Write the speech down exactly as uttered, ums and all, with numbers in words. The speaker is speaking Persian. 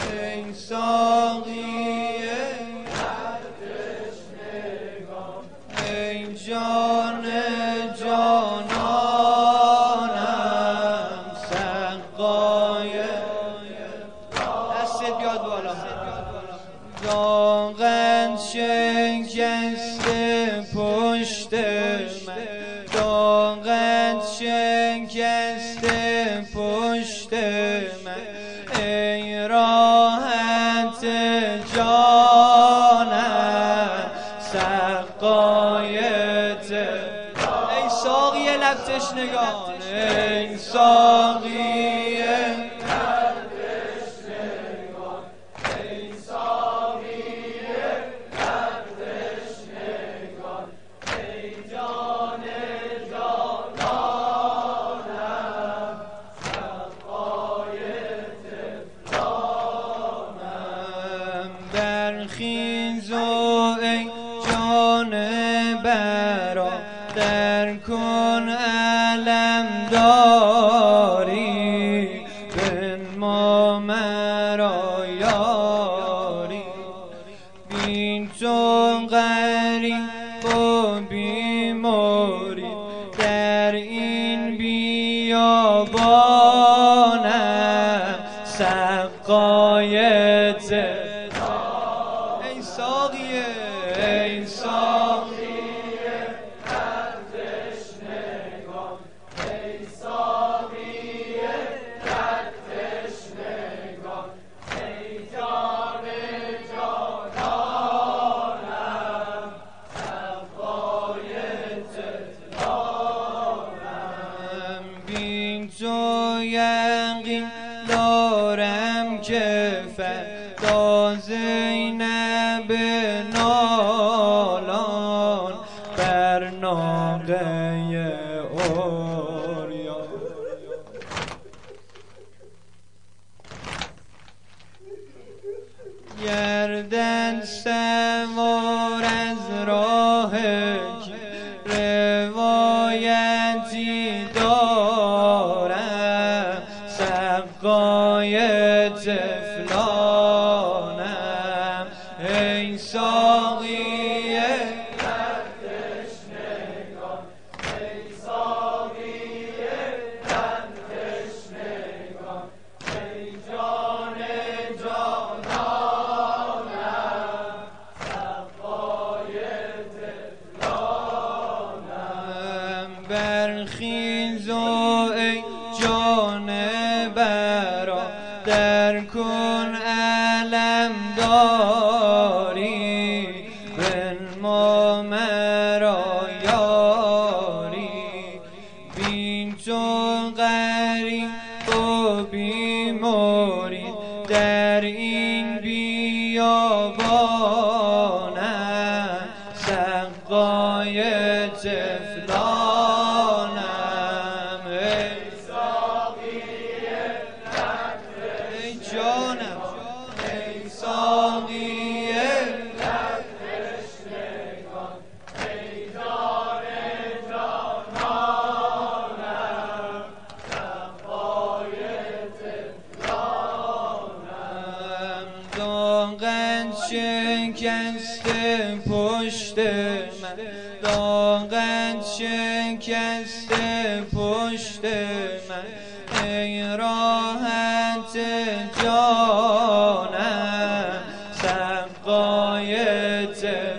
ای ساقی هر تشنگان، ای جان جانانم سقای دست بیاد بالا. داغن شکسته پشت من، داغن شکسته پشت من، ای راحت جانم سقایت، ای ساقی لب تشنگان، ای ساقی خیز و ای جان برا در کن علم داری، بنما مرا یاری، بین تو غریب و بیماری در این بیابانم سقایت، ای ساقیه ای ساقیه هر تشنگان، ای ساقیه هر تشنگان، ای جان جانانم سقای تهرانم، بین تو یقین دارم که فردا زینب نالان بر ناقه اوریان، گردن سوار از راه روایتی دارم سقای طفلانم، ای ساقی هر تشنگان، ای ساقی هر تشنگان، ای جان جانانم سقای طفلانم، برخیز و ای جان برا در کن علم داری، بنما مرا یاری، بین تو غریب و بیماری در این بیابانم سقای طفلانم، ای جانم، ای ساقی لب تشنگان، ای جان جانانم سقای طفلانم، داغن شکسته پشت من، داغن شکسته پشت من، ای راحت جانم سقایت